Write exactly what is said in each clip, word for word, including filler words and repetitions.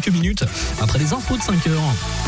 quelques minutes après les infos de cinq heures.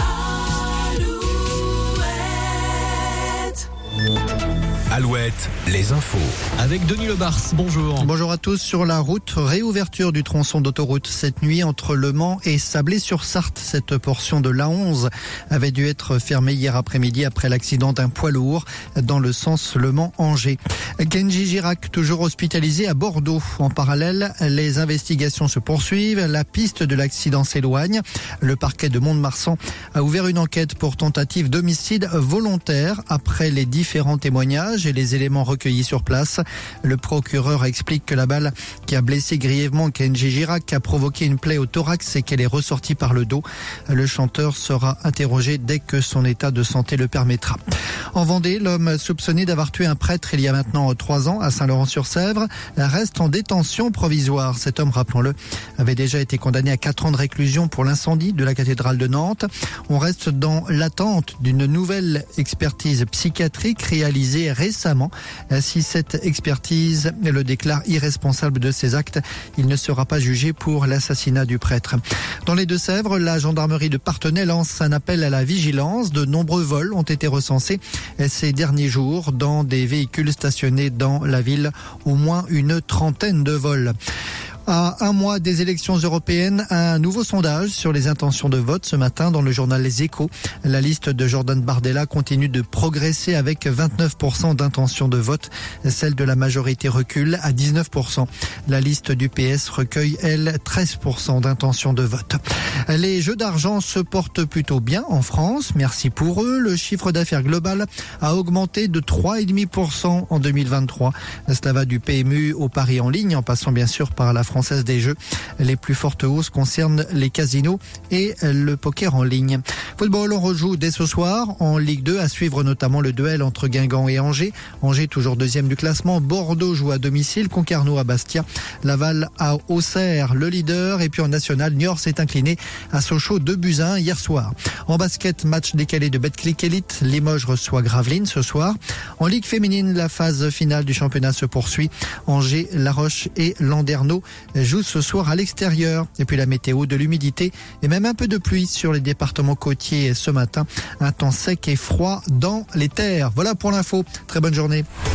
Alouette, les infos. Avec Denis Lebars, bonjour. Bonjour à tous. Sur la route, réouverture du tronçon d'autoroute cette nuit entre Le Mans et Sablé-sur-Sarthe. Cette portion de l'A onze avait dû être fermée hier après-midi après l'accident d'un poids lourd dans le sens Le Mans-Angers. Kenji Girac, toujours hospitalisé à Bordeaux. En parallèle, les investigations se poursuivent. La piste de l'accident s'éloigne. Le parquet de Mont-de-Marsan a ouvert une enquête pour tentative d'homicide volontaire après les différents témoignages et les éléments recueillis sur place. Le procureur explique que la balle qui a blessé grièvement Kenji Girac a provoqué une plaie au thorax et qu'elle est ressortie par le dos. Le chanteur sera interrogé dès que son état de santé le permettra. En Vendée, l'homme soupçonné d'avoir tué un prêtre il y a maintenant trois ans à Saint-Laurent-sur-Sèvre reste en détention provisoire. Cet homme, rappelons-le, avait déjà été condamné à quatre ans de réclusion pour l'incendie de la cathédrale de Nantes. On reste dans l'attente d'une nouvelle expertise psychiatrique réalisée récemment. Si cette expertise le déclare irresponsable de ses actes, il ne sera pas jugé pour l'assassinat du prêtre. Dans les Deux-Sèvres, la gendarmerie de Parthenay lance un appel à la vigilance. De nombreux vols ont été recensés ces derniers jours dans des véhicules stationnés dans la ville. Au moins une trentaine de vols. À un mois des élections européennes, un nouveau sondage sur les intentions de vote ce matin dans le journal Les Échos. La liste de Jordan Bardella continue de progresser avec vingt-neuf pour cent d'intentions de vote. Celle de la majorité recule à dix-neuf pour cent. La liste du P S recueille, elle, treize pour cent d'intentions de vote. Les jeux d'argent se portent plutôt bien en France. Merci pour eux. Le chiffre d'affaires global a augmenté de trois virgule cinq pour cent en deux mille vingt-trois. Cela va du P M U au pari en ligne, en passant bien sûr par la Française des Jeux. Les plus fortes hausses concernent les casinos et le poker en ligne. Football, on rejoue dès ce soir en Ligue deux, à suivre notamment le duel entre Guingamp et Angers. Angers toujours deuxième du classement. Bordeaux joue à domicile, Concarneau à Bastia, Laval à Auxerre, le leader. Et puis en national, Niort s'est incliné à Sochaux deux buts à un hier soir. En basket, match décalé de Betclic Elite. Limoges reçoit Gravelines ce soir. En Ligue féminine, la phase finale du championnat se poursuit. Angers, La Roche et Landerneau jouent ce soir à l'extérieur. Et puis la météo, de l'humidité et même un peu de pluie sur les départements côtiers ce matin. Un temps sec et froid dans les terres. Voilà pour l'info. Très bonne journée.